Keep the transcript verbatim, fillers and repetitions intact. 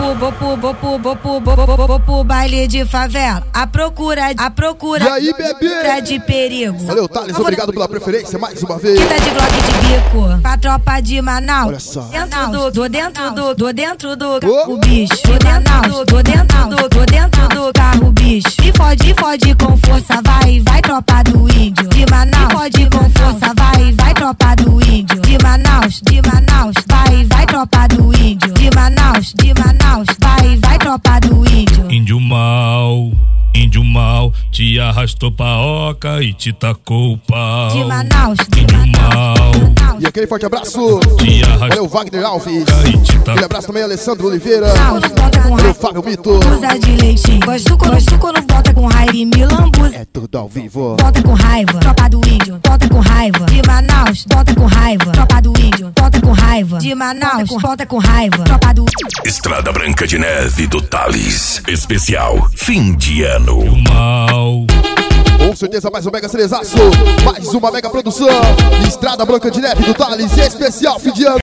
pro, vou pro, vou pro, vou pro, vou pro, vou pro baile de favela. A procura, a procura. E aí, bebê? De perigo. Valeu, Thales, obrigado pela preferência mais uma vez. Quinta de Glock de bico, pra tropa de Manaus. Olha só. Dentro do, do dentro do, do dentro do Oh. o bicho. De Manaus, do dentro do, do dentro do carro bicho. E fode, fode com força, vai, vai tropa do índio. De Manaus, fode com força, vai, vai tropa do índio. De Manaus, de Manaus, vai, vai tropa do índio. De Manaus, de Manaus, vai, vai tropa do índio. Índio mal, índio mal, te arrastou pra oca e te tacou o pau. De Manaus, de Índio Manaus. mal, E aquele forte abraço. te arrastou Valeu, Wagner Alves. e te Aquele tacou. abraço também, Alessandro Oliveira. Bota com Valeu, raiva, Fábio Mito. usa de leitinho. Gosto gosto quando bota com raiva e me lambuza. É tudo ao vivo. Bota com raiva, tropa do índio. Bota com raiva, de Manaus. Bota com raiva, tropa do índio. Bota com raiva, de Manaus. Bota com raiva, tropa do Estrada Branca de Neve do Thales. Especial fim de ano. Mal, Com certeza, mais um mega cerezaço. Mais uma mega produção. Estrada Branca de Neve do Thales. Especial fim de ano.